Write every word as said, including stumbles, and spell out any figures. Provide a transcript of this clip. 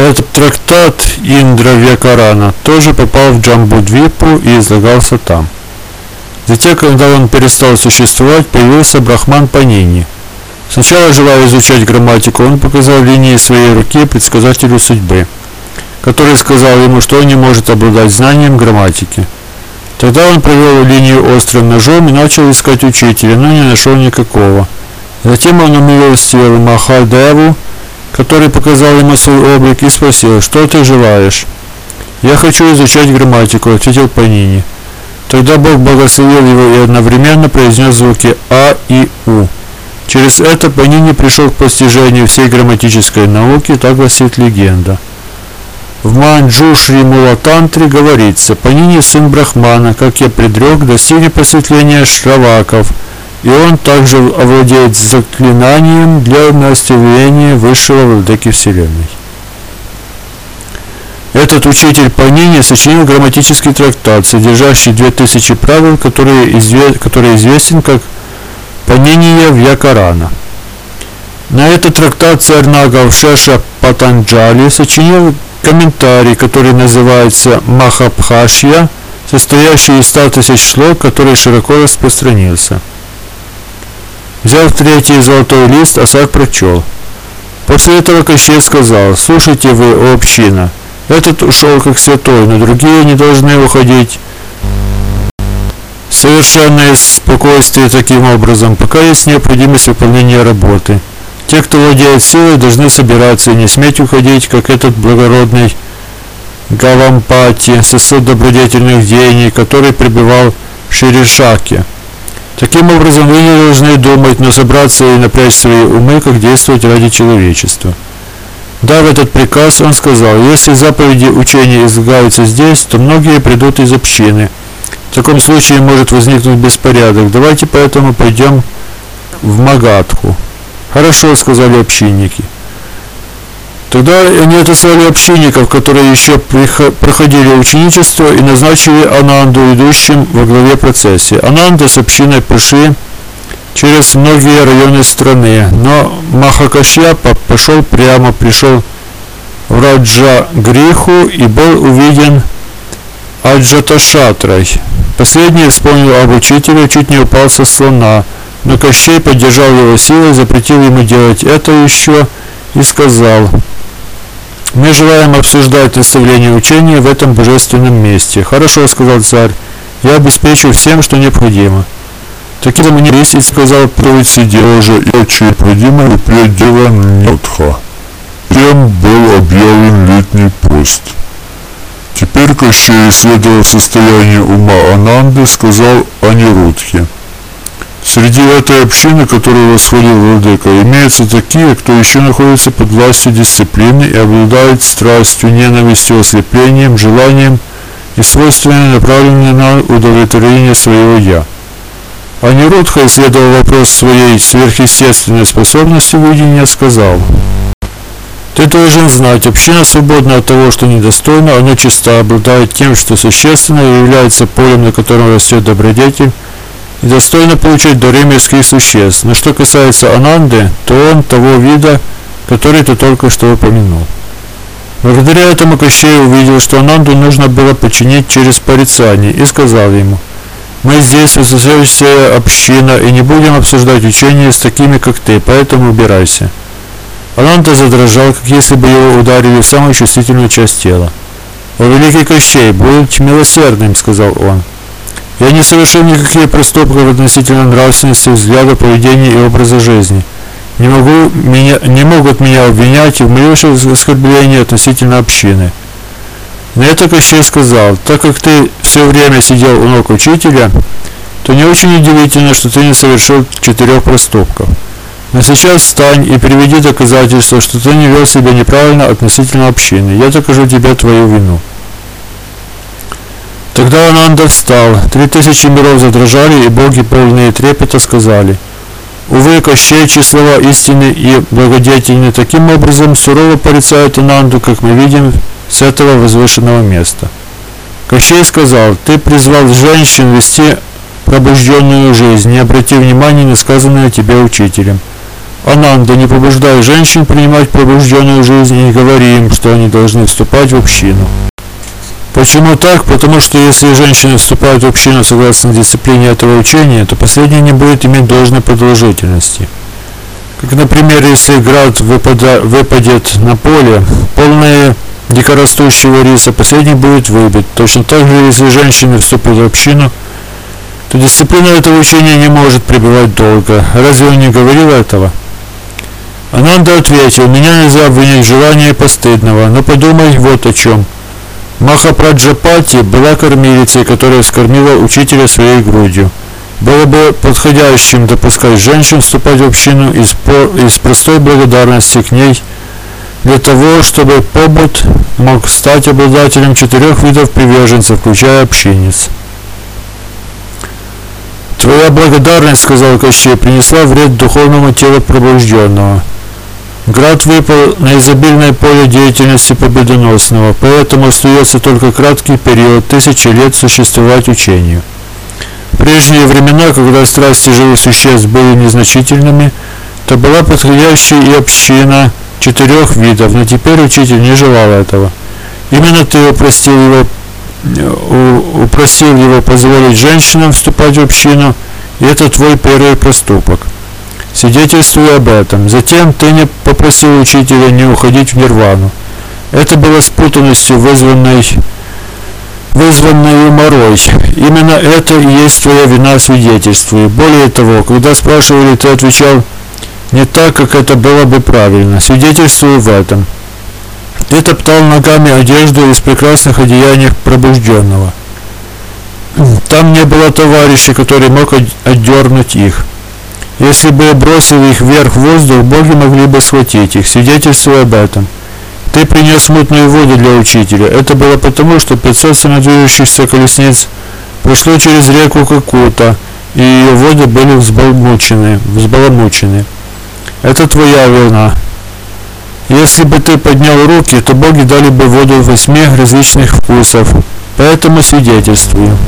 Этот трактат Индра Вьякарана тоже попал в Джамбудвипу и излагался там. Затем, когда он перестал существовать, появился Брахман Панини. Сначала, желая изучать грамматику, он показал линии своей руки предсказателю судьбы, который сказал ему, что он не может обладать знанием грамматики. Тогда он провел линию острым ножом и начал искать учителя, но не нашел никакого. Затем он умилостивил Махадеву, который показал ему свой облик, и спросил: «Что ты желаешь?» «Я хочу изучать грамматику», — ответил Панини. Тогда Бог благословил его и одновременно произнес звуки А и У. Через это Панини пришел к постижению всей грамматической науки, так гласит легенда. В Манджушри Мулатантре говорится: Панини, сын Брахмана, как я предрек, достигнет просветления Шраваков, и он также овладеет заклинанием для умерщвления высшего владыки Вселенной. Этот учитель Панини сочинил грамматический трактат, содержащий две тысячи правил, который, изве... который известен как Паниния Вьякарана. На этот трактат царь Нагав Шеша Патанджали сочинил комментарий, который называется Махабхашья, состоящий из ста тысяч слов, который широко распространился. Взяв третий золотой лист, Асак прочел. После этого Кощей сказал: «Слушайте вы, о община, этот ушел как святой, но другие не должны уходить совершенно из спокойствия таким образом, пока есть необходимость выполнения работы. Те, кто владеет силой, должны собираться и не сметь уходить, как этот благородный Гавампати, сосуд добродетельных деяний, который пребывал в Ширишаке. Таким образом, вы не должны думать, но собраться и напрячь свои умы, как действовать ради человечества». Дав этот приказ, он сказал: «Если заповеди учения излагаются здесь, то многие придут из общины. В таком случае может возникнуть беспорядок. Давайте поэтому пойдем в Магадху». «Хорошо», — сказали общинники. Тогда они отослали общинников, которые еще проходили ученичество, и назначили Ананду идущим во главе процессии. Ананда с общиной пошли через многие районы страны, но Махакашьяпа пошел прямо, пришел в Раджагриху и был увиден Аджаташатрой. Последний вспомнил об учителе, чуть не упал со слона, но Кощей поддержал его силой, запретил ему делать это еще и сказал: «Мы желаем обсуждать наставление учения в этом божественном месте». «Хорошо», — сказал царь, — «я обеспечу всем, что необходимо». Таким образом, Нирисий сказал троице же и очень необходимо предела Ньотха. Тем был объявлен летний пост. Теперь Кощей, исследовав состояние ума Ананды, сказал Анирудхе: «Среди этой общины, которую восхвалил владыка, имеются такие, кто еще находится под властью дисциплины и обладает страстью, ненавистью, ослеплением, желанием и свойственно направлены на удовлетворение своего «я». Анирудха, исследовав вопрос своей сверхъестественной способности видения, сказал: «Ты должен знать, община свободна от того, что недостойно, она чиста, обладает тем, что существенно, и является полем, на котором растет добродетель, и достойно получать дары мирских существ. Но что касается Ананды, то он того вида, который ты только что упомянул». Благодаря этому Кощей увидел, что Ананду нужно было подчинить через порицание, и сказал ему: «Мы здесь возвышающаяся община и не будем обсуждать учение с такими, как ты, поэтому убирайся». Ананда задрожал, как если бы его ударили в самую чувствительную часть тела. «О великий Кощей, будь милосердным», — сказал он. «Я не совершил никаких проступков относительно нравственности, взгляда, поведения и образа жизни. Не, могу меня, не могут меня обвинять в малейшем оскорблении относительно общины». На это Кощей сказал: «Так как ты все время сидел у ног учителя, то не очень удивительно, что ты не совершил четырех проступков. Но сейчас встань и приведи доказательства, что ты не вел себя неправильно относительно общины. Я докажу тебе твою вину». Тогда Ананда встал. Три тысячи миров задрожали, и боги, полные трепета, сказали: «Увы, Кощей, чьи слова истинны и благодетельны, таким образом сурово порицают Ананду, как мы видим с этого возвышенного места». Кощей сказал: «Ты призвал женщин вести пробужденную жизнь, не обрати внимания на сказанное тебе учителем. Ананда, не побуждай женщин принимать пробужденную жизнь и не говори им, что они должны вступать в общину. Почему так? Потому что если женщины вступают в общину согласно дисциплине этого учения, то последнее не будет иметь должной продолжительности. Как, например, если град выпада, выпадет на поле, полное дикорастущего риса, последний будет выбит. Точно так же, если женщины вступят в общину, то дисциплина этого учения не может пребывать долго. Разве он не говорил этого? Ананда ответил: меня нельзя обвинить в желании постыдного, но подумай вот о чем. Махапраджапати была кормилицей, которая скормила учителя своей грудью. Было бы подходящим допускать женщин вступать в общину из, по, из простой благодарности к ней, для того, чтобы побут мог стать обладателем четырех видов приверженцев, включая общинниц. Твоя благодарность, сказал Кощей, принесла вред духовному телу пробужденного. Град выпал на изобильное поле деятельности победоносного, поэтому остается только краткий период, тысячи лет существовать учению. В прежние времена, когда страсти живых существ были незначительными, то была подходящая и община четырех видов, но теперь учитель не желал этого. Именно ты упростил его, упросил его позволить женщинам вступать в общину, и это твой первый проступок. Свидетельствуй об этом. Затем ты не попросил учителя не уходить в нирвану. Это было спутанностью, вызванной, вызванной уморой. Именно это и есть твоя вина, свидетельствуй. Более того, когда спрашивали, ты отвечал не так, как это было бы правильно. Свидетельствуй в этом. Ты топтал ногами одежду из прекрасных одеяний пробужденного. Там не было товарища, который мог отдернуть их. Если бы бросил их вверх в воздух, боги могли бы схватить их. Свидетельствуй об этом. Ты принес мутную воду для учителя. Это было потому, что пятьсот самодвижущихся колесниц прошло через реку Какута, и ее воды были взбаламучены. взбаламучены. Это твоя вина. Если бы ты поднял руки, то боги дали бы воду восьми различных вкусов. Поэтому свидетельствую.